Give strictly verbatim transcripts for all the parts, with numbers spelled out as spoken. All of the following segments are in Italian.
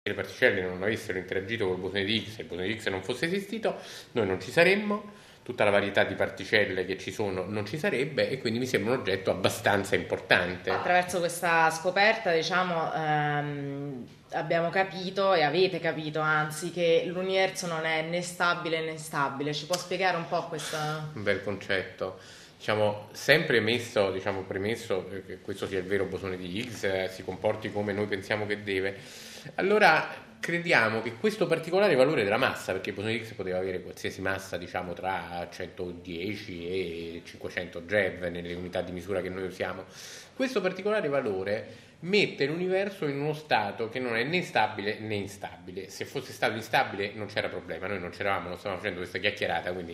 le particelle non avessero interagito col bosone di Higgs e il bosone di Higgs non fosse esistito, noi non ci saremmo, tutta la varietà di particelle che ci sono non ci sarebbe, e quindi mi sembra un oggetto abbastanza importante. Attraverso questa scoperta, diciamo, ehm, abbiamo capito, e avete capito anzi, che l'universo non è né stabile né instabile. Ci può spiegare un po' questa... Un bel concetto. Diciamo, sempre messo, diciamo, premesso che questo sia il vero bosone di Higgs, eh, si comporti come noi pensiamo che deve, allora crediamo che questo particolare valore della massa, perché il bosone di Higgs poteva avere qualsiasi massa, diciamo, tra centodieci e cinquecento GeV nelle unità di misura che noi usiamo, questo particolare valore mette l'universo in uno stato che non è né stabile né instabile. Se fosse stato instabile non c'era problema, noi non c'eravamo, non stavamo facendo questa chiacchierata, quindi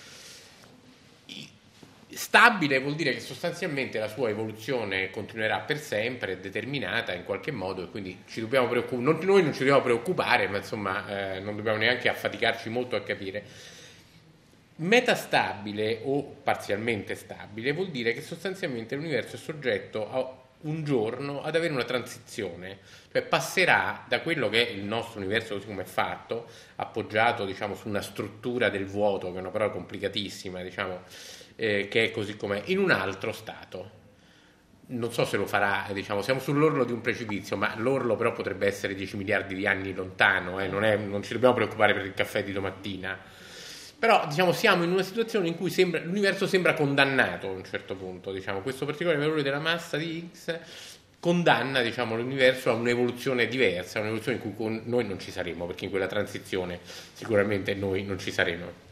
stabile vuol dire che sostanzialmente la sua evoluzione continuerà per sempre, è determinata in qualche modo, e quindi ci dobbiamo preoccupare, non, noi non ci dobbiamo preoccupare, ma insomma eh, non dobbiamo neanche affaticarci molto a capire. Metastabile o parzialmente stabile vuol dire che sostanzialmente l'universo è soggetto a un giorno ad avere una transizione, cioè passerà da quello che è il nostro universo così come è fatto, appoggiato, diciamo, su una struttura del vuoto, che è una parola complicatissima, diciamo, eh, che è così com'è, in un altro stato. Non so se lo farà, diciamo, siamo sull'orlo di un precipizio, ma l'orlo però potrebbe essere dieci miliardi di anni lontano, eh, non, è, non ci dobbiamo preoccupare per il caffè di domattina. Però, diciamo, siamo in una situazione in cui sembra, l'universo sembra condannato a un certo punto, diciamo, questo particolare valore della massa di Higgs condanna, diciamo, l'universo a un'evoluzione diversa, un'evoluzione in cui con noi non ci saremo, perché in quella transizione sicuramente noi non ci saremo.